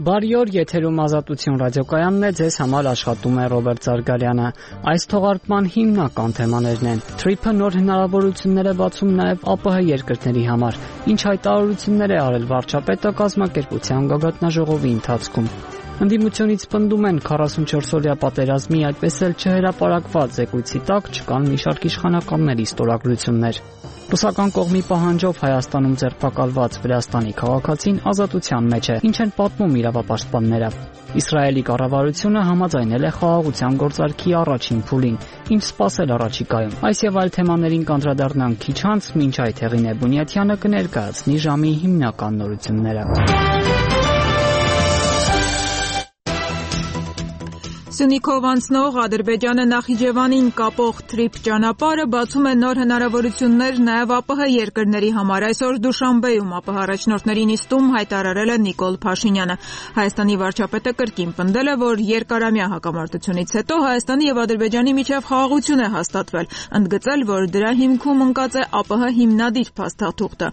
Բարի օր, եթերում Ազատություն ռադիոկայանն է, ձեզ համար աշխատում է Ռոբերտ Զարգարյանը։ Այս թողարկման հիմնական թեմաներն են. Թրիփը նոր հնարավորություններ է բացում նաև ԱՊՀ երկրների համար, ինչ հայտարարություններ է արել վարչապետը կազմակերպության գագաթնաժողովի ընթացքում։ Ընդդիմությունից պնդում են 44-օրյա պատերազմի այդպես էլ չհրապարակված զեկույցի տակ չկան մի շարք իշխանականների ստորագրություններ։ Ռուսական կողմի պահանջով Հայաստանում ձերբակալված Վրաստանի քաղաքացին ազատության մեջ է, ինչ են պատմում իրավապաշտպանները։ Իսրայելի կառավարությունը համաձայնել է խաղաղության գործարքի առաջին փուլին, ինչ սպասել առաջիկայում։ Այս եւ այլ թեմաներին կանդրադառնանք քիչ անց, մինչ այդ Հեղինե Բունյաթյանը կներկայացնի ժամի հիմնական նորությունները։ Սյունիքով անցնող Ադրբեջանը Նախիջևանին կապող Թրիփ ճանապարհը բացում է նոր հնարավորություններ նաև ԱՊՀ երկրների համար։ Այսօր Դուշանբեում ԱՊՀ առաջնորդների նիստում հայտարարել է Նիկոլ Փաշինյանը։ Հայաստանի վարչապետը կրկին պնդել է, որ երկարամյա հակամարտությունից հետո Հայաստանի եւ Ադրբեջանի միջև խաղաղություն է հաստատվել, ընդգծել, որ դրա հիմքում ընկած է ԱՊՀ հիմնադիր փաստաթուղթը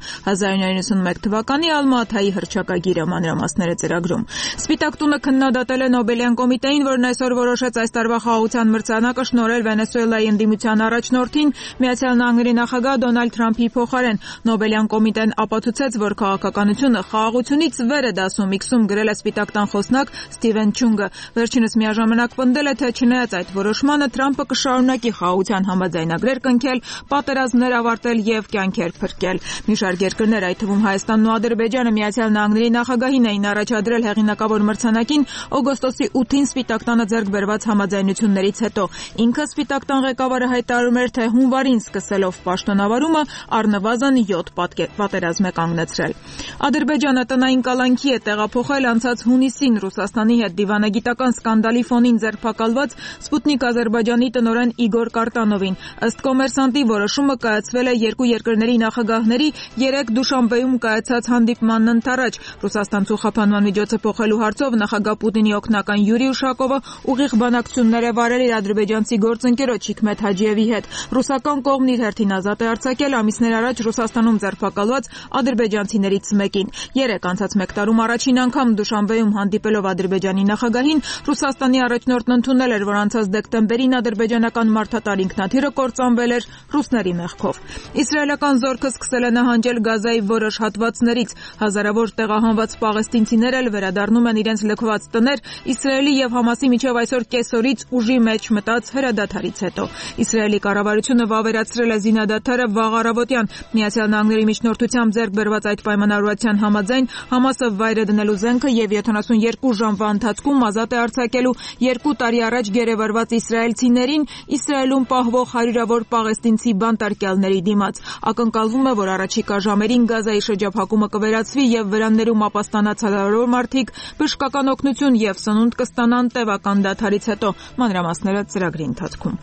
1991 թվականի Ալմա-Աթայի հռչակագիրը, մանրամասները ծրագրում։ Սպիտակ տունը քննադատել է Նոբելյան կոմիտեին, որն այսօր որոշեց այս տարվա խաղաղության մրցանակը շնորհել Վենեսուելայի ընդդիմության առաջնորդին Միացյալ Նահանգների նախագահ Դոնալդ Թրամփի փոխարեն։ Նոբելյան կոմիտեն ապացուցեց, որ քաղաքականությունը խաղաղությունից վեր է դասում, իքսում գրել է Սպիտակ տան խոսնակ Ստիվեն Չունգը։ Վերջինս միաժամանակ պնդել է, թե չնայած այդ որոշմանը Թրամփը կշարունակի խաղաղության համաձայնագրեր կնքել, պատերազմներ ավարտել եւ կյանքեր փրկել։ Մի շարք երկրներ, այդ թվում Հայաստանն ու Ադրբեջանը, Միացյալ Նահանգների նախագահին էին առաջադրել հեղինակավոր մրցանակին օգոստոսի 8-ին Սպիտակ տանը ձեռք բերված համաձայնություններից հետո։ Ինքը Սպիտակ տան ղեկավարը հայտարարում էր, թե հունվարին սկսելով պաշտոնավարումը առնվազն 7 պատերազմ է կանգնեցրել։ Ադրբեջանը տնային կալանքի է տեղափոխել անցած հունիսին Ռուսաստանի հետ դիվանագիտական սկանդալի ֆոնին ձերբակալված Սպուտնիկ Ադրբեջանի տնօրեն Իգոր Կարտանովին։ Ըստ Կոմերսանտի որոշումը կայացվել է երկու երկրների նախագահների 3 Դուշանբեում կայացած հանդիպմանն ընդառաջ։ Ռուսաստան ցուցաբանման միջոցը փոխելու հարցով նախագահ Պուտինի օգնական Յուրի Ուշակովը ուղիղ բանակցություններ է վարել իր ադրբեջանցի գործընկերոջ Հիկմեթ Հաջիևի հետ։ Ռուսական կողմն իր հերթին ազատ է արձակել ամիսներ առաջ Ռուսաստանում ձերբակալված ադրբեջանցիներից մեկին։ 3 անցած մեկ տարում առաջին անգամ Դուշանբեում հանդիպելով Ադրբեջանի նախագահին, Ռուսաստանի առաջնորդն ընդունել էր, որ անցած դեկտեմբերին ադրբեջանական մարդատար ինքնաթիռը կործանվել էր ռուսների մեղքով։ Իսրայելական զորքը սկսել է նահանջել Գազայի որոշ հատվածներից։ Հազարավոր տեղահանված պաղեստինցիներ էլ վերադառնում են իրենց լքված տներ Իսրայելի եւ Համասի միջև այսօր կեսօրից ուժի մեջ մտած հրադադարից հետո։ Իսրայելի կառավարությունը վավերացրել է զինադադարը վաղ առավոտյան։ Միացյալ Նահանգների միջնորդությամբ ձեռք բերված այդ պայմանավորվածության համաձայն Համասը վայր է դնելու զենքը եւ 72 ժամվա ընթացքում ազատ է արձակելու 2 տարի առաջ գերեվարված իսրայելցիներին Իսրայելում պահվող հարյուրավոր պաղեստինցի բանտարկյալների դիմաց։ Ակնկալվում է, որ առաջիկա ժամերին Գազայի շրջափակումը կվերացվի եւ վրաններում ապաստանած հազարավոր մարդիկ բժշկական օգնություն եւ սնունդ կստանան տևական դադարից հետո, մանրամասները ծրագրի ընթացքում։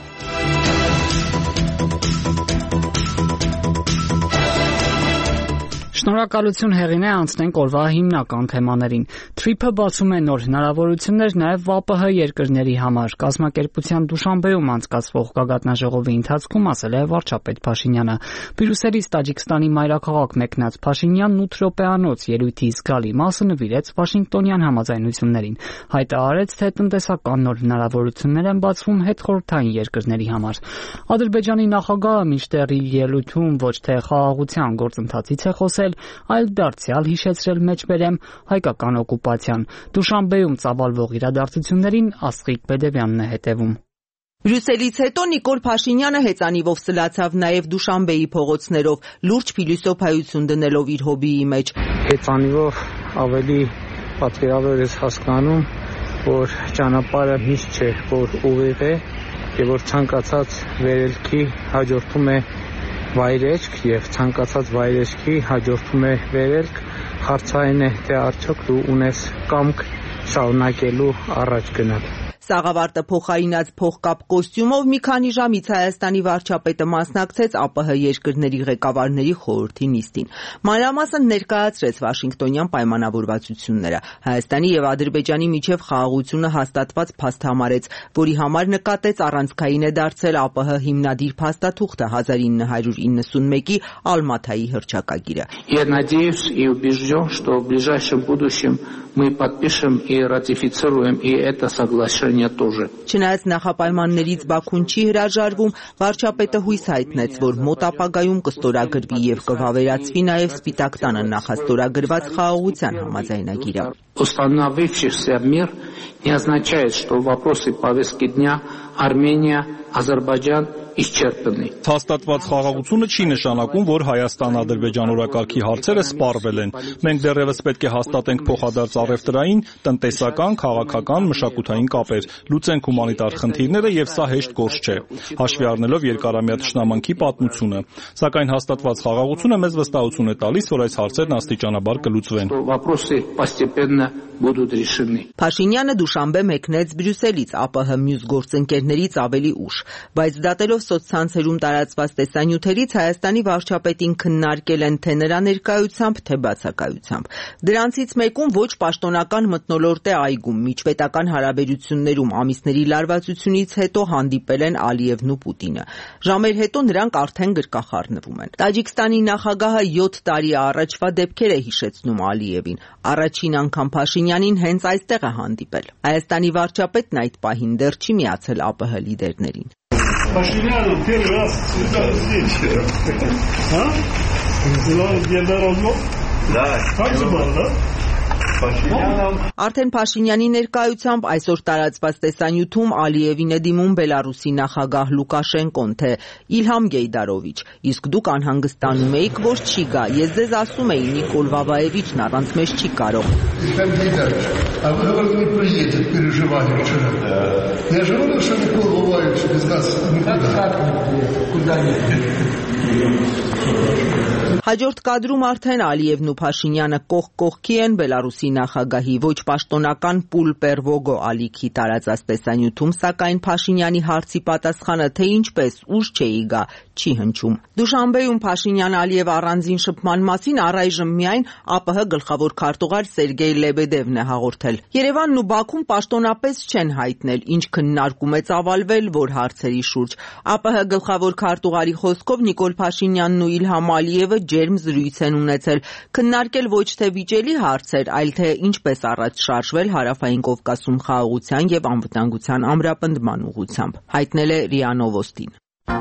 Շնորհակալություն Հեղինե, անցնենք օրվա հիմնական թեմաներին։ Թրիփը բացում է նոր հնարավորություններ նաև ԱՊՀ երկրների համար։ Կազմակերպության Դուշանբեում անցկացվող գագաթնաժողովի ընթացքում ասել է վարչապետ Փաշինյանը։ Բրյուսելից Տաջիկստանի մայրաքաղաք մեկնած Փաշինյանն 8 րոպեանոց ելույթի զգալի մասը նվիրեց Վաշինգտոնյան համաձայնություններին։ Հայտարարեց, թե տնտեսական նոր հնարավորություններ են բացվում հետխորհրդային երկրների համար։ Ադրբեջանի նախագահը մինչդեռ իր ելույթում ոչ թե խաղաղության գործընթացից է խոսել, այլ դարձյալ հիշեցրել մեջբերեմ հայկական օկուպացիան։ Դուշանբեում ծավալվող իրադարձություններին Աստղիկ Բեդևյանն է հետևում։ Բրյուսելից հետո Նիկոլ Փաշինյանը հեծանիվով սլացավ նաև Դուշանբեի փողոցներով, լուրջ փիլիսոփայություն դնելով իր հոբիի մեջ։ Հեծանիվով ավելի պատկերավոր ես հասկանում, որ ճանապարհը միշտ չէ, որ ուղիղ է եւ որ ցանկացած վերելքի հաջորդում է վայրեջք եւ ցանկացած վայրեջքի հաջորդում է վերելք, հարցային է թե արդյոք դու ունես կամք շարունակելու առաջ գնալ։ Սաղավարտը փոխարինած փողկապ կոստյումով մի քանի ժամից Հայաստանի վարչապետը մասնակցեց ԱՊՀ երկրների ղեկավարների խորհրդի նիստին։ Մանրամասն ներկայացրեց Վաշինգտոնյան պայմանավորվածությունները։ Հայաստանի եւ Ադրբեջանի միջև խաղաղությունը հաստատված փաստ համարեց, որի համար նկատեց առանցքային է дարձել ԱՊՀ հիմնադիր փաստաթուղթը 1991-ի Ալմաթայի հռչակագիրը։ Я надеюсь и убежден, что в ближайшем будущем мы подпишем и ратифицируем и это соглашение тоже. Չնայած նախապայմաններից Բաքուն չի հրաժարվում, վարչապետը հույս հայտնեց, որ մոտ ապագայում կստորագրվի եւ կվավերացվի նաեւ Սպիտակ տանը նախաստորագրված խաղաղության համաձայնագիրը։ Установившийся мир не означает, что вопросы повестки дня Армения, Азербайджан исчерпаны. Հաստատված խաղաղությունը չի նշանակում, որ Հայաստան-Ադրբեջան օրակարգի հարցերը սպառվել են։ Մենք դեռևս պետք է հաստատենք փոխադարձ առևտրային, տնտեսական, քաղաքական, մշակութային կապեր, լուծենք հումանիտար խնդիրները եւ սա հեշտ գործ չէ, հաշվի առնելով երկարամյա թշնամանքի պատմությունը։ Սակայն հաստատված խաղաղությունը մեզ վստահություն է տալիս, որ այս հարցերն աստիճանաբար կլուծվեն։ Вопросы постепенно будут решены. Փաշինյանը դուշանբե մեկնեց Բրյուսելից ԱՊՀ մյուս գործընկերներից ավելի ուշ, բայց դատելով սոցցանցերում տարածված տեսանյութերից Հայաստանի վարչապետին քննարկել են թե նրա ներկայությամբ, թե բացակայությամբ։ Դրանցից մեկում ոչ պաշտոնական մթնոլորտ է այգում, միջպետական հարաբերություններում ամիսների լարվածությունից հետո հանդիպել են Ալիևն ու Պուտինը։ Ժամեր հետո նրանք արդեն գրկախառնվում են։ Տաջիկստանի նախագահը 7 տարի առաջվա դեպքեր է հիշեցնում Ալիևին։ Առաջին անգամ Փաշինյանին հենց այստեղ է հանդիպել։ Հայաստանի վարչապետն այդ пահին դեռ չի միացել ԱՊՀ լիդերներին։ Пашинян первый раз здесь. А? Да. Как же было, да? Արդեն Փաշինյանի ներկայությամբ այսօր տարածված տեսանյութում Ալիևին է դիմում Բելարուսի նախագահ Լուկաշենկոն, թե Իլհամ Գեյդարովիչ, իսկ դուք անհանգստանում եք, որ չի գա։ Ես ձեզ ասում էի, Նիկոլ Վավաևիչն առանց մեզ չի կարող։ А вы говорите, не приедет, переживали вчера. Я же говорил, что Никол Воваевич без нас никуда не Հաջորդ կադրում արդեն Ալիևն ու Փաշինյանը կողք կողքի են Բելարուսի նախագահի ոչ պաշտոնական Պուլ Պերվոգո ալիքի տարածած տեսանյութում, սակայն Փաշինյանի հարցի պատասխանը, թե ինչպես ուժ չէի գա, չի հնչում։ Դուշանբեում Փաշինյան-Ալիև առանձին շփման մասին առայժմ միայն ԱՊՀ գլխավոր քարտուղար Սերգեյ Լեբեդևն է հաղորդել։ Երևանն ու Բաքուն պաշտոնապես չեն հայտնել, ինչ քննարկում է ծավալվել որ հարցերի շուրջ։ ԱՊՀ գլխավոր քարտուղարի խոսքով Նիկոլ Փաշինյանն ու Իլհամ Ալիևը ջերմ զրույց են ունեցել, քննարկել ոչ թե վիճելի հարցեր, այլ թե ինչպես առաջ շարժվել Հարավային Կովկասում խաղաղության եւ անվտանգության ամրապնդման ուղղությամբ, հայտնել է ՌԻԱ Նովոստին։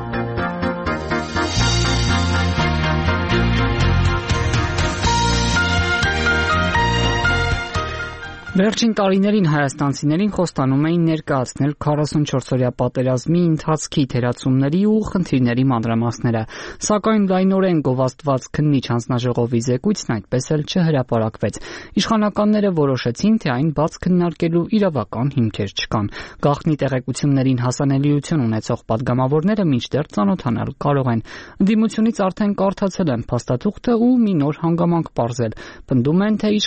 Վերջին տարիներին հայաստանցիներին խոստանում էին ներկայացնել 44-օրյա պատերազմի ընթացքի թերացումների ու խնդիրների մանրամասները, սակայն լայնորեն գովազդված քննիչ հանձնաժողովի զեկույցն այդպես էլ չհրապարակվեց։ Իշխանականները որոշեցին, թե այն բաց քննարկելու իրավական հիմքեր չկան։ Գաղտնի տեղեկություններին հասանելիություն ունեցող падգամավորները մինչդեռ ծանոթանալ կարող են։ Ընդդիմությունից արդեն կարդացել են փաստաթուղթը ու մի նոր հանգամանք պարզել։ Պնդում են, թե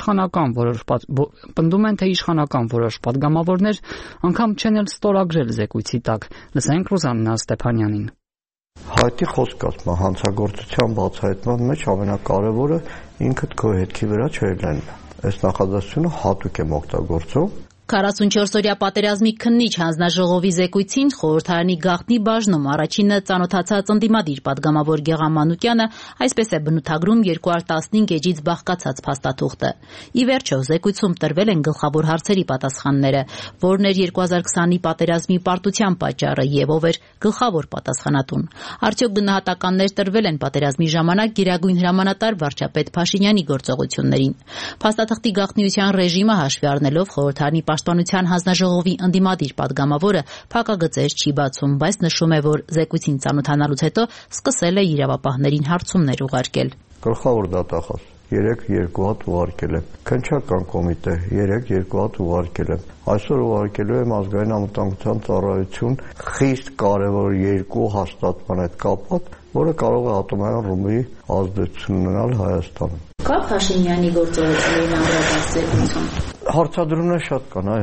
իշխանական որոշ падգամավորներ անգամ չեն էլ ստորագրել զեկույցի տակ։ Լսենք Ռուզաննա Ստեփանյանին։ Հայտի խոսք ասում, հանցագործության բացահայտման մեջ ամենակարևորը ինքդ քո հետքի վրա չելնելն է։ Այս նախադասությունը հատուկ եմ օգտագործում։ 44-օրյա պատերազմի քննիչ հանձնաժողովի զեկույցին խորհրդարանի գաղտնի բաժնում առաջինը ծանոթացած ընդդիմադիր падգամավոր Գեղամ Մանուկյանը այսպես է բնութագրում 215 էջից բաղկացած փաստաթուղթը։ Ի վերջո զեկույցում տրվել են գլխավոր հարցերի պատասխանները, որն էր 2020-ի պատերազմի պարտության պատճառը եւ ով էր գլխավոր պատասխանատուն։ Արդյոք գնահատականներ տրվել են պատերազմի ժամանակ գերագույն հրամանատար վարչապետ Փաշինյանի գործողություններին։ Փաստաթղթի գաղտնիության ռեժիմը հաշվի առնելով խորհրդարանի Պաշտպանության հանձնաժողովի ընդդիմադիր падգամավորը փակագծեր չի բացում, բայց նշում է, որ զեկույցին ծանոթանալուց հետո սկսել է իրավապահներին հարցումներ ուղարկել։ Գլխավոր դատախազ 3-2 հատ ուղարկել եմ։ Քննչական կոմիտե 3-2 հատ ուղարկել եմ։ Այսօր ուղարկելու եմ ազգային անվտանգության ծառայություն խիստ կարևոր երկու հաստատման հետ կապված, որը կարող է ատոմային ռումբի ազդեցություն ունենալ Հայաստանում։ Կա Փաշինյանի գործողություններին անդրադարձություն։ Հարցադրումներ շատ կան, այո։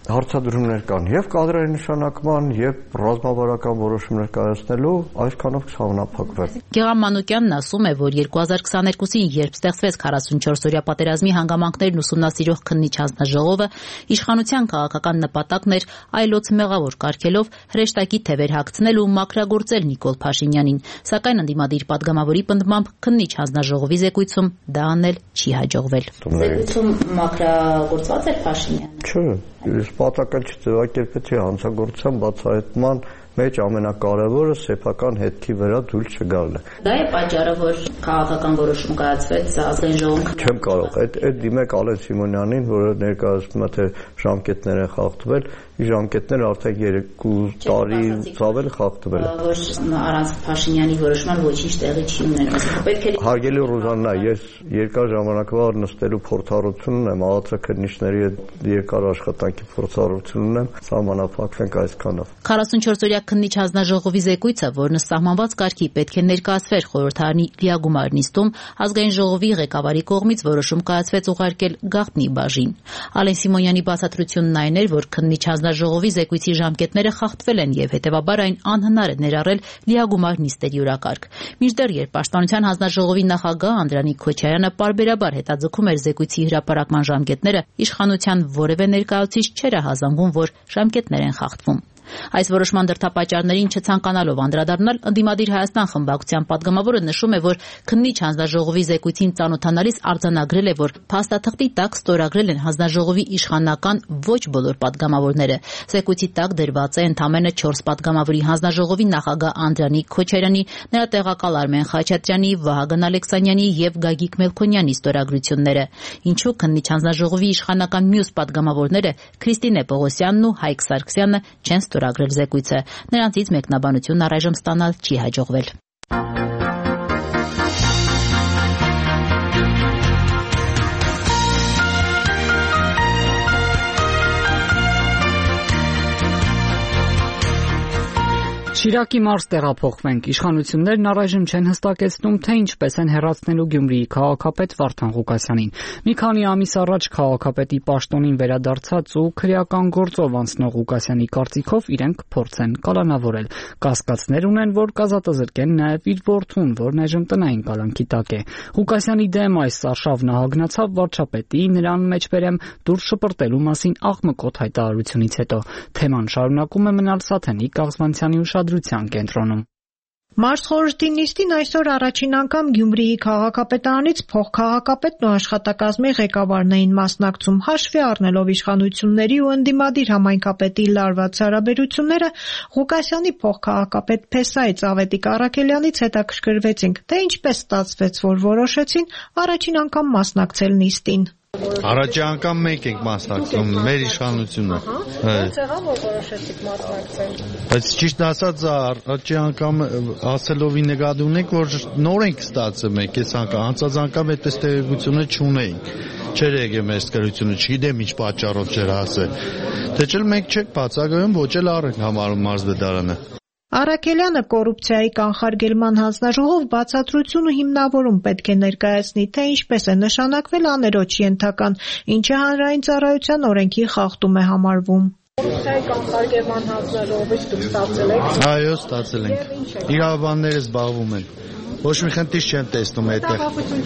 Հարցադրումներ կան եւ կադրերի նշանակման եւ ռազմավարական որոշումներ կայացնելու այսքանով կշարունակվեն։ Գեղամ Մանուկյանն ասում է, որ 2022-ին, երբ ստեղծվեց 44-օրյա պատերազմի հանգամանքներն ուսումնասիրող քննիչ հանձնաժողովը, իշխանության քաղաքական նպատակն էր այլոց մեղավոր կարգելով հրեշտակի թևեր հագցնել ու մաքրագործել Նիկոլ Փաշինյանին, սակայն ընդդիմադիր падգամավորի պնդմամբ քննիչ հանձնաժողովի զեկույցում դա անել չի հաջողվել։ Զեկույցում մաքրագործված էր Փաշինյանը։ Չէ, պատական չձևակերպեցի հանցագործության բացահայտման մեջ ամենակարևորը սեփական հետքի վրա դույլ չգալն է։ Դա է պատճառը, որ քաղաքական որոշում կայացվեց ազգային ժողովում։ Չեմ կարող, այդ դիմեք Ալեն Սիմոնյանին, որը ներկայացնում է թե ժամկետներ են խախտվել, ի ժամկետները արդեն 2 տարի ցավել խախտվել է։ Որ առանց Փաշինյանի որոշման ոչինչ տեղի չի ունենում։ Պետք է Հարգելի Ռուզաննա, ես երկար ժամանակվա նստելու փորձառություն ունեմ, ԱԱՑ քննիչների հետ երկար աշխատանքի փորձառություն ունեմ, սահմանափակվենք այսքանով։ 44-օրյա քննիչ հանձնաժողովի զեկույցը, որն սահմանված կարգի պետք է ներկայացվեր խորհրդարանի լիագումար նիստում, ազգային ժողովի ղեկավարի կողմից որոշում կայացվեց ուղարկել գաղտնի բաժին։ Ալեն Սիմոնյանի բացատրությունն այն էր, որ քննիչ հանձնաժողովի զեկույցի ժամկետները խախտվել են եւ հետեւաբար այն անհնար է ներառել լիագումար նիստերի օրակարգ։ Մինչդեռ երբ Պաշտպանության հանձնաժողովի նախագահ Անդրանիկ Քոչարյանը պարբերաբար հետաձգում էր զեկույցի հրապարակման ժամկետները, իշխանության որևէ ներկայացուցիչ չէր հազանգում, որ ժամկետներ են խախտվում։ Այս որոշման դրդապատճառներին չցանկանալով անդրադառնալ, ընդդիմադիր Հայաստան խմբակցության падգամավորը նշում է, որ քննիչ հանձնաժողովի զեկույցին ծանոթանալիս արձանագրել է, որ փաստաթղթի տակ ստորագրել են հանձնաժողովի իշխանական ոչ բոլոր падգամավորները։ Զեկույցի տակ դրված է ընդամենը 4 падգամավորի հանձնաժողովի նախագահ Անդրանիկ Քոչարյանի, նրա տեղակալ Արմեն Խաչատրյանի, Վահագն Ալեքսանյանի եւ Գագիկ Մելքոնյանի ստորագրությունները։ Ինչու քննիչ հանձնաժողովի իշխանական մյուս падգամավորները Քրիստինե Պողոսյանն ու Հայկ Սարգսյանը չեն ստորագրել զեկույցը։ Նրանցից մեկնաբանություն առայժմ ստանալ չի հաջողվել։ Շիրակի մարզ տեղափոխվենք։ Իշխանություններն առայժմ չեն հստակեցնում, թե ինչպես են հեռացնելու Գյումրիի քաղաքապետ Վարդան Ղուկասյանին։ Մի քանի ամիս առաջ քաղաքապետի պաշտոնին վերադարձած ու քրեական գործով անցնող Ղուկասյանի կարծիքով իրենք փորձ են կալանավորել։ Կասկածներ ունեն, որ կազատազրկեն նաև իր որդուն, որն այժմ տնային կալանքի տակ է։ Ղուկասյանի դեմ այս արշավն ահագնացավ վարչապետի նրան մեջբերեմ դուրս շպրտելու մասին աղմկոտ հայտարարությունից հետո։ Թեման շարունակում է մնալ Սաթենի Կաղզմանցյանի ուշադրության կենտրոնում։ Մարզխորհրդի նիստին այսօր առաջին անգամ Գյումրիի քաղաքապետարանից փոխքաղաքապետն ու աշխատակազմի ղեկավարն էին մասնակցում, հաշվի առնելով իշխանությունների ու ընդդիմադիր համայնքապետի լարված հարաբերությունները, Ղուկասյանի փոխքաղաքապետ Փեսայից Ավետիք Առաքելյանից հետաքրքրվեցինք, թե ինչպես ստացվեց, որ որոշեցին առաջին անգամ մասնակցել նիստին։ Առաջի անգամ մենք ենք մասնակցում, մեր իշխանությունը։ Ոնց եղավ, որ որոշեցիք մասնակցել։ Բայց ճիշտ ասած, առաջի անգամ ասելով ի նկատի ունենք, որ նոր ենք ստացել մենք այս անգամ, անցած անգամ այդպես տեղեկությունը չունեինք։ Չէր եկել մեր սկրությունը, չգիտեմ ինչ պատճառով չէր ասել։ Թե չէ մենք չենք բացակայում, ոչ էլ առենք համարում մարզպետարանը։ Առաքելյանը կոռուպցիայի կանխարգելման հանձնաժողով բացատրություն ու հիմնավորում պետք է ներկայացնի, թե ինչպես է նշանակվել աներոջի ենթական, ինչը հանրային ծառայության օրենքի խախտում է համարվում։ Կոռուպցիայի կանխարգելման հանձնաժողովից դուք ստացել եք։ Այո, ստացել ենք։ Իրավաբանները զբաղվում են։ Ոչ մի խնդիր չեմ տեսնում այդտեղ։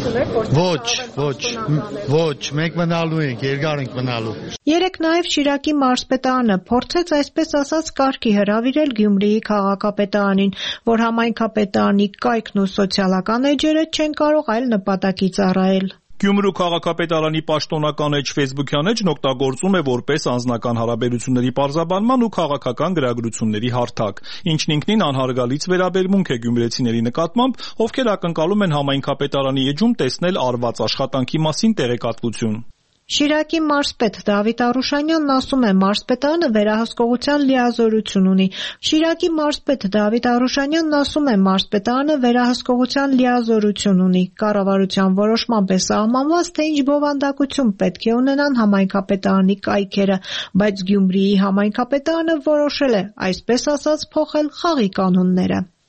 Ոչ, մենք մնալու ենք, երկար ենք մնալու։ Երեք նաև Շիրակի մարզպետարանը փորձեց այսպես ասած կարգի հրավիրել Գյումրիի քաղաքապետարանին, որ համայնքապետարանի կայքն ու սոցիալական էջերը չեն կարող այլ նպատակի ծառայել։ Գյումրու քաղաքապետարանի պաշտոնական էջ Facebook-յան էջն օգտագործում է որպես անձնական հարաբերությունների պարզաբանման ու քաղաքական գրագրությունների հարթակ, ինչն ինքնին անհարգալից վերաբերմունք է գյումրեցիների նկատմամբ, ովքեր ակնկալում են համայնքապետարանի էջում տեսնել արված աշխատանքի մասին տեղեկատվություն։ Շիրակի մարզպետ Դավիթ Արուշանյանն ասում է, մարզպետարանը վերահսկողության լիազորություն ունի։ Շիրակի մարզպետ Դավիթ Արուշանյանն ասում է, մարզպետարանը վերահսկողության լիազորություն ունի։ Կառավարության որոշմամբ է սահմանված, թե ինչ բովանդակություն պետք է ունենան համայնքապետարանի կայքերը, բայց Գյումրիի համայնքապետարանը որոշել է, այսպես ասած, փոխել խաղի կանոնները։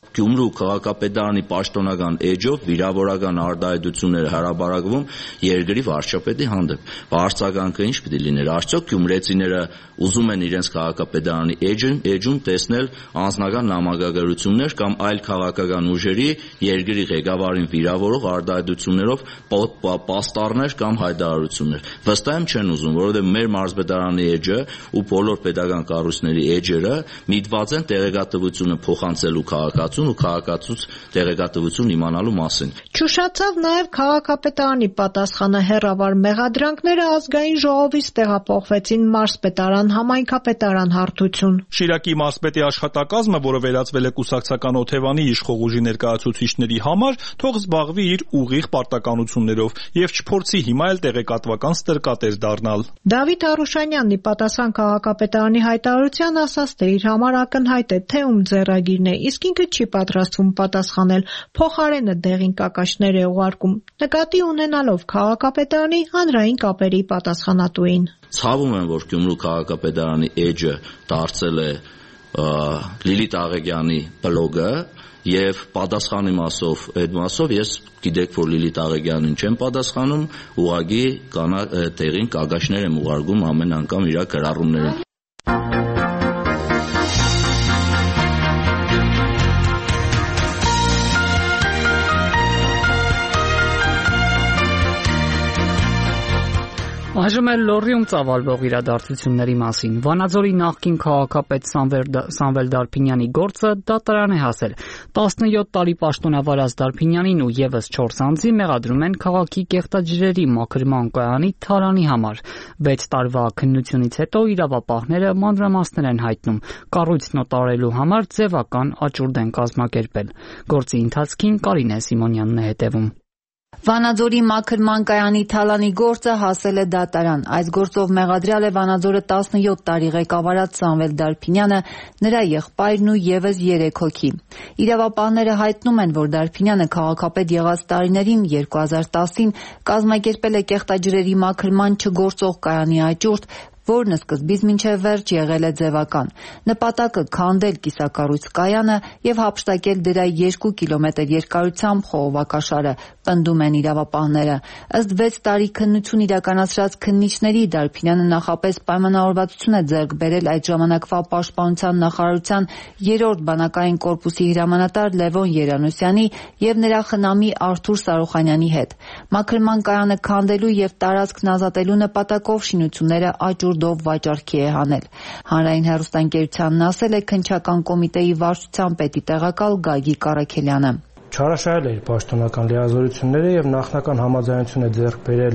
Գյումրու քաղաքապետարանի պաշտոնական էջով վիրավորական արտահայտությունները հրաբարակվում երկրի վարչապետի հանդեպ։ Բարձրականքը ինչ պիտի լիներ։ Արդյոք գյումրեցիները ուզում են իրենց քաղաքապետարանի էջում տեսնել անձնական նամակագրություններ կամ այլ քաղաքական ուժերի երկրի ղեկավարին վիրավորող արտահայտություններով պաստառներ կամ հայտարարություններ։ Վստահ եմ չեն ուզում, որովհետև մեր մարզպետարանի էջը ու բոլոր պետական կառույցների էջերը միտված են տեղեկատվությունը փոխանցելու քաղաքացուն ու քաղաքացուց տեղեկատվություն իմանալու մասին։ Չուշացավ նաև քաղաքապետարանի պատասխանը հեռավար մեղադրանքները ազգային ժողովից տեղափոխվեցին մարզպետարան համայնքապետարան հարթություն։ Շիրակի մարզպետի աշխատակազմը, որը վերածվել է կուսակցական օթևանի իշխող ուժի ներկայացուցիչների համար, թող զբաղվի իր ուղիղ պարտականություններով եւ չփորձի հիմա էլ տեղեկատվական ստրկատեր դառնալ։ Դավիթ Արուշանյանն ի պատասխան քաղաքապետարանի հայտարարության ասաց, թե իր համար ակնհայտ է, թե ում ձեռագիրն է, իսկ ինքը չի պատրաստվում պատասխանել, փոխարենը դեղին կակաշներ է ուղարկում, նկատի ունենալով քաղաքապետարանի հանրային կապերի պատասխանատուին։ Ցավում եմ, որ Գյումրու քաղաքապետարանի էջը դարձել է Լիլիթ Աղեգյանի բլոգը եւ պատասխանի մասով այդ մասով ես գիտեք, որ Լիլիթ Աղեգյանին չեմ պատասխանում, ուղղակի դեղին կակաշներ եմ ուղարկում ամեն անգամ իր գրառումներին։ Այժմ էլ Լոռիում ծավալվող իրադարձությունների մասին։ Վանաձորի նախկին քաղաքապետ Սամվել Դարփինյանի գործը դատարան է հասել։ 17 տարի պաշտոնավարած Դարփինյանին ու եւս 4 անձի մեղադրում են քաղաքի կեղտաջրերի մաքրման կայանի թարանի համար։ 6 տարվա քննությունից հետո իրավապահները մանրամասներ են հայտնում։ Կառույցն օտարելու համար ձևական աճուրդ են կազմակերպել։ Գործի ընթացքին Կարինե Սիմոնյանն է հետևում։ Վանաձորի մաքրման կայանի թալանի գործը հասել է դատարան։ Այս գործով մեղադրյալ է Վանաձորը 17 տարի ղեկավարած Սամվել Դարփինյանը, նրա եղբայրն ու եւս 3 հոգի։ Իրավապահները հայտնում են, որ Դարփինյանը քաղաքապետ եղած տարիներին 2010-ին կազմակերպել է կեղտաջրերի մաքրման չգործող կայանի աճուրդ, որն սկզբից մինչև վերջ եղել է ձևական։ Նպատակը քանդել կիսակառույց կայանը եւ հափշտակել դրա 2 կիլոմետր երկարությամբ խողովակաշարը, պնդում են իրավապահները։ Ըստ 6 տարի քննություն իրականացրած քննիչների Դարփինյանը նախապես պայմանավորվածություն է ձեռք բերել այդ ժամանակվա պաշտպանության նախարարության 3-րդ բանակային կորպուսի հրամանատար Լևոն Երանոսյանի եւ նրա խնամի Արթուր Սարոխանյանի հետ։ Մաքրման կայանը քանդելու եւ տարածքն ազատելու նպատակով շինությունները աճուրդով վաճառքի է հանել։ Հանրային հեռուստաընկերությանն ասել է քննչական կոմիտեի վարչության պետի տեղակալ Գագիկ Առաքելյանը։ Չարաշահել է իր պաշտոնական լիազորությունները եւ նախնական համաձայնություն է ձեռք բերել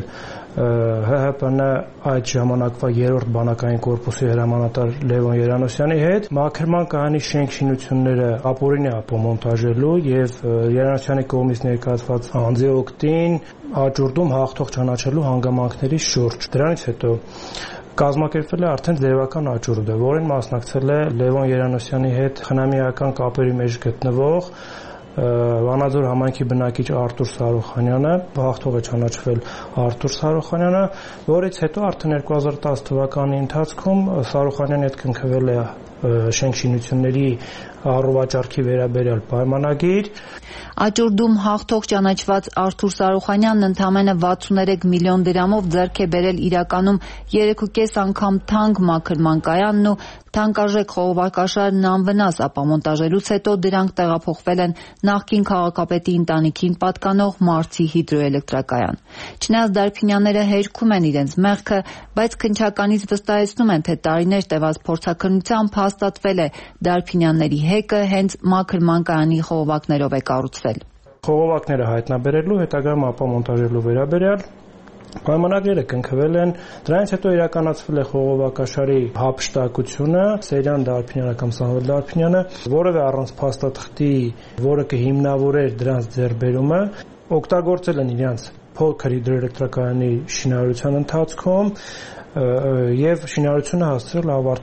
ՀՀՊՆ այդ ժամանակվա 3-րդ բանակային կորպուսի հրամանատար Լևոն Երանոսյանի հետ մաքրման կայանի շենք-շինությունները ապօրինի ապոմոնտաժելու եւ Երանոսյանի կողմից ներկայացված անձի օգտին աճուրդում հաղթող ճանաչելու հանգամանքների շուրջ։ Դրանից հետո կազմակերպվել է արդեն ձևական աճուրդը, որին մասնակցել է Լևոն Երանոսյանի հետ խնամիական կապերի մեջ գտնվող Վանաձոր համայնքի բնակիչ Արթուր Սարոխանյանը, հաղթող է ճանաչվել Արթուր Սարոխանյանը, որից հետո արդեն 2010 թվականի ընթացքում Սարոխանյանի հետ կնքվել է շենք-շինությունների առուվաճառքի վերաբերյալ պայմանագիր։ Աճուրդում հաղթող ճանաչված Արթուր Սարոխանյանն ընդամենը 63 միլիոն դրամով ձեռք է բերել իրականում 3.5 անգամ թանկ մաքրման կայանն ու թանկարժեք խողովակաշարն անվնաս ապամոնտաժելուց հետո դրանք տեղափոխվել են նախկին քաղաքապետի ընտանիքին պատկանող Մարցի հիդրոէլեկտրակայան։ Չնայած Դարփինյանները հերքում են իրենց մեղքը, բայց քննչականից վստահեցնում են, թե տարիներ տևած փորձաքննությամբ հաստատվել է Դարփինյանների հեկը հենց մաքրման կայանի խողովակներով է կառուցվել։ Խողովակները հայտնաբերելու, հետագայում ապամոնտաժելու վերաբերյալ պայմանագրերը կնքվել են, դրանից հետո իրականացվել է խողովակաշարի հափշտակությունը, Սերյան Դարփինյանը կամ Սամվել Դարփինյանը, որևէ առանց փաստաթղթի, որը կհիմնավորեր դրանց ձեռքբերումը, օգտագործել են իրենց փոքր հիդրոէլեկտրակայանի շինարարության ընթացքում եւ շինարարությունը հասցրել ավարտին։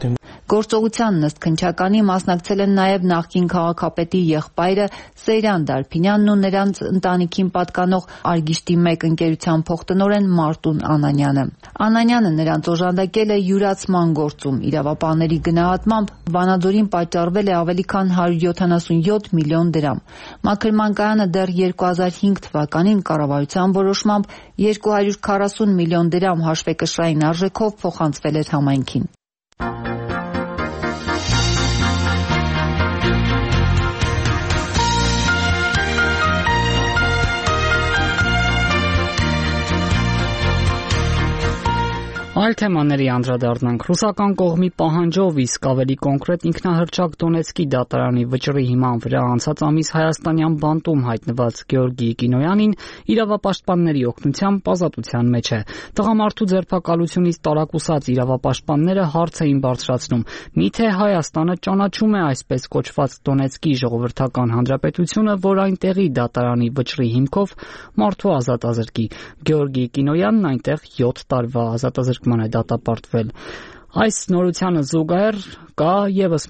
Գործողության ըստ քննչականի մասնակցել են նաև նախկին քաղաքապետի եղբայրը Սեյրան Դարփինյանն ու նրանց ընտանիքին պատկանող Արգիշտի 1 ընկերության փոխտնօրեն Մարտուն Անանյանը։ Անանյանը նրանց օժանդակել է յուրացման գործում։ Իրավապահների գնահատմամբ Վանաձորին պատճառվել է ավելի քան 177 միլիոն դրամ։ Մաքրման կայանը դեռ 2005 թվականին կառավարության որոշմամբ 240 միլիոն դրամ հաշվեկշռային արժեքով փոխանցվել էր համայնքին։ Այլ թեմաների անդրադառնանք։ Ռուսական կողմի պահանջով իսկ ավելի կոնկրետ ինքնահռչակ Դոնեցկի դատարանի վճռի հիման վրա անցած ամիս հայաստանյան բանտում հայտնված Գեորգի Կինոյանին իրավապաշտպանների օգնությամբ ազատության մեջ է։ Տղամարդու ձերբակալությունից տարակուսած իրավապաշտպանները հարց էին բարձրացնում. միթե Հայաստանը ճանաչում է այսպես կոչված Դոնեցկի ժողովրդական հանրապետությունը, որ այնտեղի դատարանի վճռի հիմքով մարդու ազատազրկի։ Գեորգի Կինոյանն այնտեղ 7 տարվա ազատազրկման է դատապարտվել։ Այս նորությանը զուգահեռ կա եւս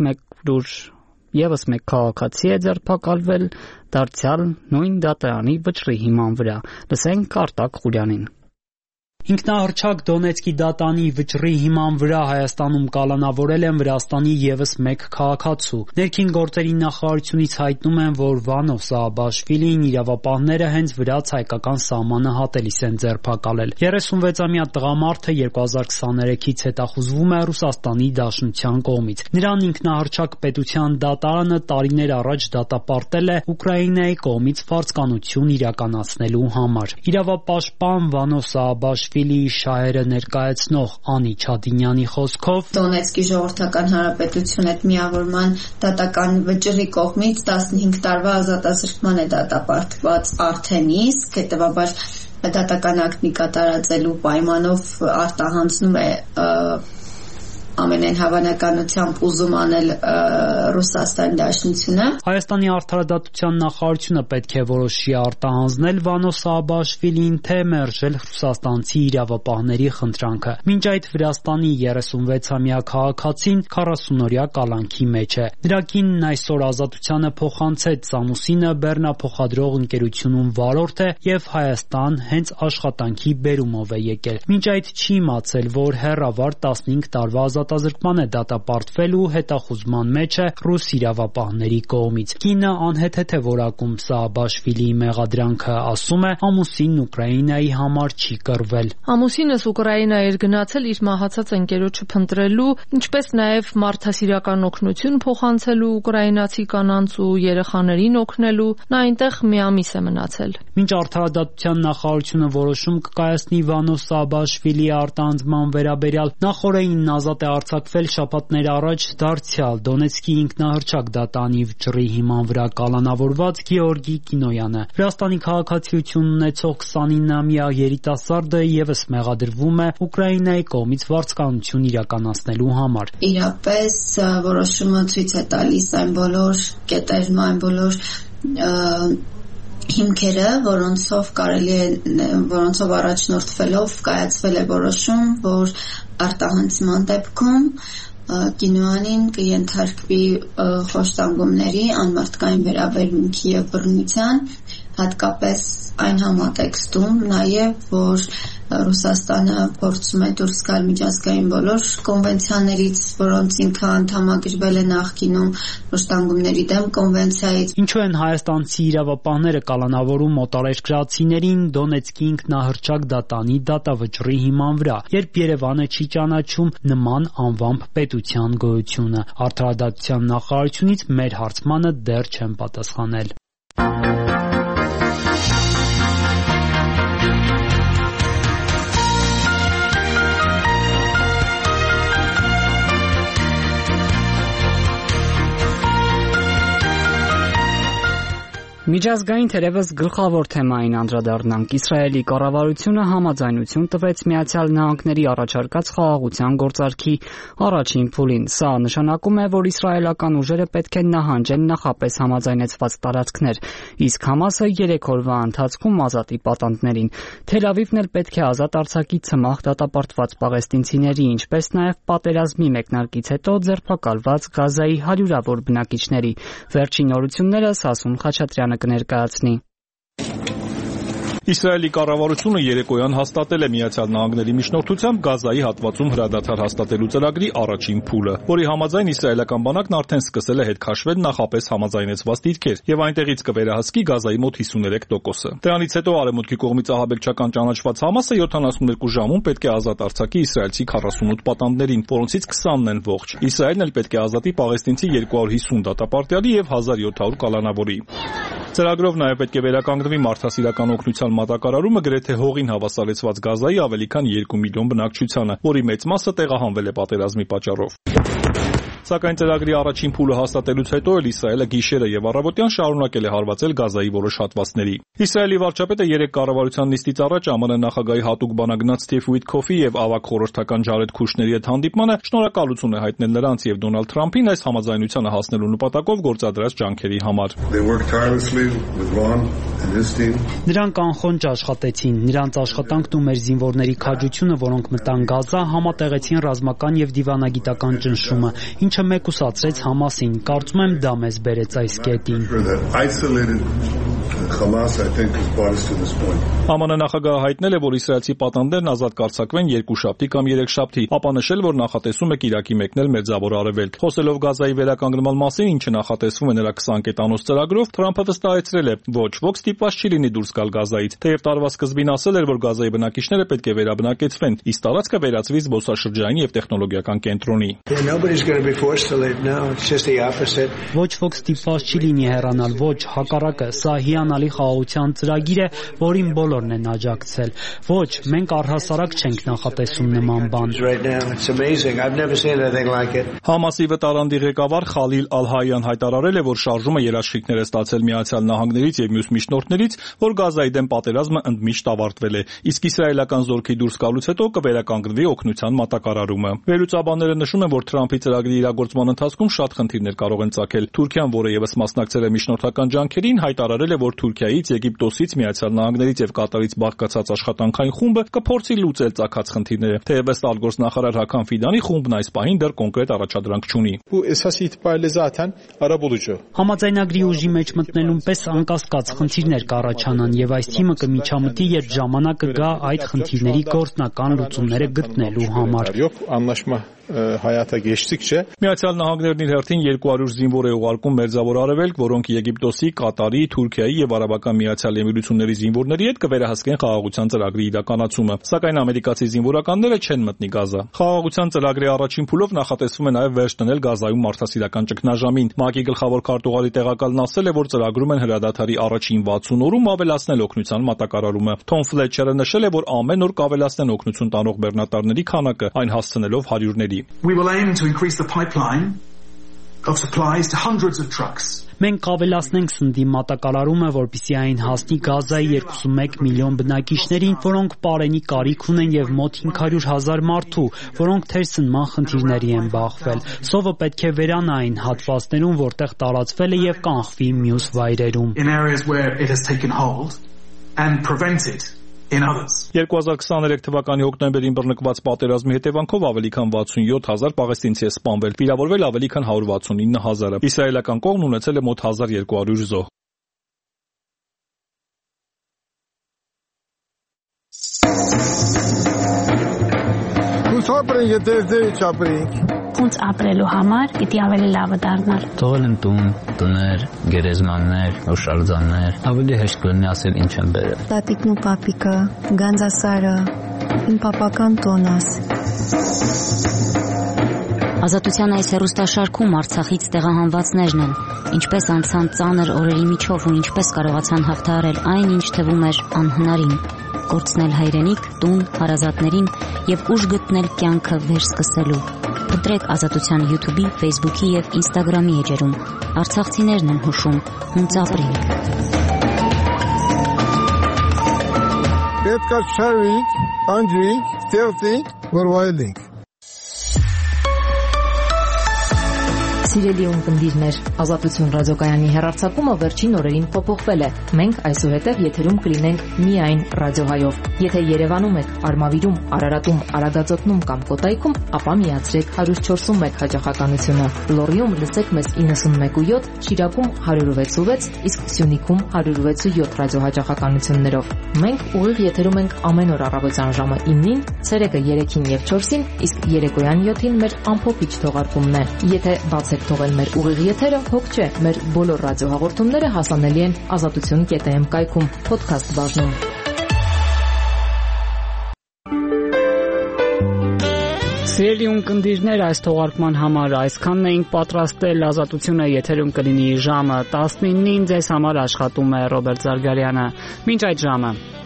մեկ քաղաքացի է ձերբակալվել դարձյալ նույն դատարանի վճռի հիման վրա։ Լսենք Արտակ Խուրյանին։ Ինքնահռչակ Դոնեցկի դատարանի վճռի հիման վրա Հայաստանում կալանավորել են Վրաստանի եւս մեկ քաղաքացու։ Ներքին գործերի նախարարությունից հայտնում են, որ Վանո Սաաբաշվիլին իրավապահները հենց վրաց-հայկական սահմանը հատելիս են ձերբակալել։ 36-ամյա տղամարդը 2023-ից հետախուզվում է Ռուսաստանի Դաշնության կողմից։ Նրան ինքնահռչակ պետության դատարանը տարիներ առաջ դատապարտել է Ուկրաինայի կողմից վարձկանություն իրականացնելու համար։ Իրավապաշտպան Վանո Սաաբաշվիլի շահերը ներկայացնող Անի Չադինյանի խոսքով Դոնեցկի ժողովրդական հանրապետություն հետ միավորման դատական վճռի կողմից 15 տարվա ազատազրկման է դատապարտված արդեն իսկ, հետևաբար դատական ակտի կատարածելու պայմանով արտահանձնում է ամենայն հավանականությամբ ուզում անել Ռուսաստանի Դաշնությունը։ Հայաստանի արդարադատության նախարարությունը պետք է որոշի արտահանձնել Վանո Սաաբաշվիլին, թե մերժել ռուսաստանցի իրավապահների խնդրանքը։ Մինչ այդ Վրաստանի 36-ամյա քաղաքացին 40-օրյա կալանքի մեջ է։ Նրա կինն այսօր ազատությանը փոխանցեց, ամուսինը բեռնափոխադրող ընկերությունում վարորդ է եւ Հայաստան հենց աշխատանքի բերումով է եկել։ Մինչ այդ չի իմացել, որ հեռավար 15 տարվա ազատազրկման է դատապարտվել ու հետախուզման մեջ է ռուս իրավապահների կողմից։ Կինը անհեթեթ է որակում Սաաբաշվիլիի մեղադրանքը, ասում է ամուսինն Ուկրաինայի համար չի կռվել։ Ամուսինս Ուկրաինա էր գնացել իր մահացած ընկերոջը փնտրելու, ինչպես նաև մարդասիրական օգնություն փոխանցելու ուկրաինացի կանանց ու երեխաներին օգնելու։ Նա այնտեղ մի ամիս է մնացել։ Մինչ արդարադատության նախարարությունը որոշում կկայացնի Վանո Սաաբաշվիլիի արտահանձնման վերաբերյալ, նախորդին ազատ է արձակվել շաբաթներ առաջ դարձյալ Դոնեցկի ինքնահռչակ դատարանի վճռի հիման վրա կալանավորված Գեորգի Կինոյանը։ Վրաստանի քաղաքացիություն ունեցող 29-ամյա երիտասարդը եւս մեղադրվում է Ուկրաինայի կողմից վարձկանություն իրականացնելու համար։ Իրապես որոշումը ցույց է տալիս այն բոլոր կետերն, այն բոլոր հիմքերը, որոնցով առաջնորդվելով կայացվել է որոշում, որ արտահանձնման դեպքում Կինոյանին կենթարկվի խոշտանգումների, անմարդկային վերաբերմունքի եւ բռնության, հատկապես այն համատեքստում նաև, որ Ռուսաստանը փորձում է դուրս գալ միջազգային բոլոր կոնվենցիաներից, որոնց ինքը անդամակցվել է նախկինում, խոշտանգումների դեմ կոնվենցիայից։ Ինչու են հայաստանցի իրավապահները կալանավորում օտարերկրացիներին Դոնեցկի ինքնահռչակ դատարանի դատավճռի հիման վրա, երբ Երևանը չի ճանաչում նման անվամբ պետության գոյությունը։ Արդարադատության նախարարությունից մեր հարցմանը դեռ չեն պատասխանել։ Միջազգային թերևս գլխավոր թեմային անդրադառնանք։ Իսրայելի կառավարությունը համաձայնություն տվեց Միացյալ Նահանգների առաջարկած խաղաղության գործարքի առաջին փուլին։ Սա նշանակում է, որ իսրայելական ուժերը պետք է նահանջեն նախապես համաձայնեցված տարածքներ, իսկ Համասը 3 օրվա ընթացքում ազատի պատանդներին։ Թել Ավիվն էլ պետք է ազատ արձակի ցմահ դատապարտված պաղեստինցիների, ինչպես նաև պատերազմի մեկնարկից հետո ձերբակալված Գազայի հարյուրավոր բնակիչների։ Վերջին նորությունները Սասուն Խաչատրյանը կներկայացնի։ Իսրայելի կառավարությունը երեկոյան հաստատել է Միացյալ Նահանգների միջնորդությամբ Գազայի հատվածում հրադադար հաստատելու ծրագրի առաջին փուլը, որի համաձայն իսրայելական բանակն արդեն սկսել է հետ քաշվել նախապես համաձայնեցված դիրքեր եւ այնտեղից կվերահսկի Գազայի մոտ 53%-ը։ Դրանից հետո արևմուտքի կողմից ահաբեկչական ճանաչված Համասը 72 ժամում պետք է ազատ արձակի իսրայելցի 48 պատանդներին, որոնցից 20-ն են ողջ։ Իսրայելն էլ պետք է ազատի պաղեստինցի 250 դատապարտյալի եւ 1700 կալանավորի։ Ծրագրով նաև պետք է վերականգնվի մարդասիրական օգնության մատակարարումը գրեթե հողին հավասարեցված Գազայի ավելի քան 2 միլիոն բնակչությանը, որի մեծ մասը տեղահանվել է պատերազմի պատճառով։ Սակայն ծրագրի առաջին փուլը հաստատելուց հետո էլ Իսրայելը գիշերը եւ առավոտյան շարունակել է հարվածել Գազայի որոշ հատվածների։ Իսրայելի վարչապետը երեք կառավարության նիստից առաջ ԱՄՆ նախագահի հատուկ բանագնաց Սթիվ Ուիթքոֆի եւ ավագ խորհրդական Ջարեդ Քուշների հետ հանդիպմանը շնորհակալություն է հայտնել նրանց եւ Դոնալդ Թրամփին այս համաձայնությանը հասնելու նպատակով գործադրած ջանքերի համար։ Նրանք անխոնջ աշխատեցին, նրանց աշխատանքն ու մեր զինվորների քաջությունը, որոնք մտան Գազա, համատեղեցին ռազմական եւ դիվանագիտական ճնշումը, ինչը մեկուսացրեց Համասին։ Կարծում եմ դա մեզ բերեց այս կետին։ ԱՄՆ նախագահը հայտնել է, որ իսրայելցի պատանդներն ազատ կարձակվեն երկուշաբթի կամ երեքշաբթի, ապա նշել, որ նախատեսում է Կիրակի մեկնել Մերձավոր Արևելք։ Խոսելով Գազայի վերականգնման մասին, ինչը նախատեսվում է նրա 20 կետանոց ծրագրով, Թրամփը վստահեցրել է, ոչ ոք ստիպված չի լինի դուրս գալ Գազայից, թեև տարվա սկզբին ասել էր, որ Գազայի բնակիչները պետք է վերաբնակեցվեն, իսկ տարածքը վերածվի զբոսաշրջային եւ տեխնոլոգիական կենտրոնի։ Ոչ ոք ստիպված չի լինի հեռանալ, ոչ, հակառակը, սա հիանալի խաղաղության ծրագիր է, որին բոլորն են աջակցել։ Ոչ, մենք առհասարակ չենք նախատեսում նման բան։ Համասի վտարանդի ղեկավար Խալիլ Ալ-Հայյան հայտարարել է, որ շարժումը երաշխիքներ է ստացել Միացյալ Նահանգներից եւ մյուս միջնորդներից, որ Գազայի դեմ պատերազմը ընդմիշտ ավարտվել է, իսկ իսրայելական զորքի դուրս գալուց հետո կվերականգնվի օգնության մատակարարումը։ Վերլուծաբանները նշում են, որ Թրամփի ծրագրի իրագործման ընթացքում շատ խնդիրներ կարող են ծագել։ Թուրքիան, որը եւս մասնակցել է միջնորդական ջանքերին, հայտարարել է, որ Թուրքիայից, Եգիպտոսից, Միացյալ Նահանգներից եւ Կատարից բաղկացած աշխատանքային խումբը կփորձի լուծել ծագած խնդիրները։ Թեև ըստ արտգործնախարար Հական Ֆիդանի խումբն այս պահին դեռ կոնկրետ առաջադրանք չունի։ Համաձայնագրի ուժի մեջ մտնելուն պես անկասկած խնդիրներ կառաջանան եւ այս թիմը կմիջամտի, երբ ժամանակը գա այդ խնդիրների գործնական լուծումները գտնելու համար։ Միացյալ Նահանգներն իր հերթին 200 զինվոր է ուղարկում Մերձավոր Արևելք, որոնք Եգիպտոսի, Կատարի, Թուրքիայի եւ Արաբական Միացյալ Էմիրությունների զինվորների հետ կվերահսկեն խաղաղության ծրագրի իրականացումը, սակայն ամերիկացի զինվորականները չեն մտնի Գազա։ Խաղաղության ծրագրի առաջին փուլով նախատեսվում է նաեւ վերջ դնել Գազայում մարդասիրական ճգնաժամին։ ՄԱԿ-ի գլխավոր քարտուղարի տեղակալն ասել է, որ ծրագրում են հրադադարի առաջին 60 օրում ավելացնել օգնության մատակարարումը։ Թոմ Ֆլետչերը նշել է, որ ամեն օր կավելացնեն օգնություն տանող բեռնատարների քանակը, այն հասցնելով հարյուրների։ We will aim to increase the pipeline of supplies to hundreds of trucks. Մենք կավելացնենք սննդի մատակարարումը, որպեսզի այն հասնի Գազայի 21 միլիոն բնակիչներին, որոնք պարենի կարիք ունեն եւ մոտ 500,000 մարդու, որոնք թերսնման խնդիրների են բախվել։ Սովը պետք է վերանա այն հատվածներում, որտեղ տարածվել է եւ կանխվի մյուս վայրերում։ In areas where it has taken hold and prevented in others. 2023 թվականի հոկտեմբերին բռնկված պատերազմի հետևանքով ավելի քան 67,000 պաղեստինցի է սպանվել, վիրավորվել ավելի քան 169,000-ը։ Իսրայելական կողմն ունեցել է մոտ 1200 զոհ։ Ոնց ապրելու համար պիտի ավելի լավը դառնար։ Թողել եմ տուն, տներ, գերեզմաններ, հուշարձաններ, ավելի հեշտ կլինի ասել ինչ եմ բերել։ Տատիկն ու պապիկը, Գանձասարը, իմ պապական տոնս։ Ազատության այս հեռուստաշարքում Արցախից տեղահանվածներն են, ինչպես անցան ծանր օրերի միջով ու ինչպես կարողացան հաղթահարել այն, ինչ թվում էր անհնարին, կորցնել հայրենիք, տուն, հարազատներին եւ ուժ գտնել կյանքը վերսկսելու։ Փնտրեք Ազատության YouTube-ի, Facebook-ի եւ Instagram-ի էջերում։ Արցախցիներն են հուշում, հունց ապրենք։ պետք է շարվենք, անջրենք, ստեղծենք, որ վայելենք։ Սիրելի ունկնդիրներ, Ազատություն ռադիոկայանի հեռարձակումը վերջին օրերին փոփոխվել է։ Մենք այսուհետև եթերում կլինենք միայն ռադիոհայով։ Եթե Երևանում եք, Արմավիրում, Արարատում, Արագածոտնում կամ Կոտայքում, ապա միացրեք 104.1 հաճախականությունը։ Լոռիում լսեք մեզ 91.7, Շիրակում 106.6, իսկ Սյունիքում 106.7 ռադիոհաճախականություններով։ Մենք ուղիղ եթերում ենք ամեն օր առավոտյան ժամը 9-ին, ցերեկը 3-ին եւ 4-ին, իսկ երեկոյան 7-ին մեր ամփոփիչ թողարկումն է։ Եթե բացեք թողել մեր ուղիղ եթերը, հոգ չէ, մեր բոլոր ռադիոհաղորդումները հասանելի են azatutun.am կայքում, podcast բաժնում։ Սիրելի ունկնդիրներ, այս թողարկման համար այսքանն էինք պատրաստել։ Ազատությունը եթերում կլինի ժամը 19-ին, ձեզ համար աշխատում է Ռոբերտ Զարգարյանը։ Մինչ այդ ժամը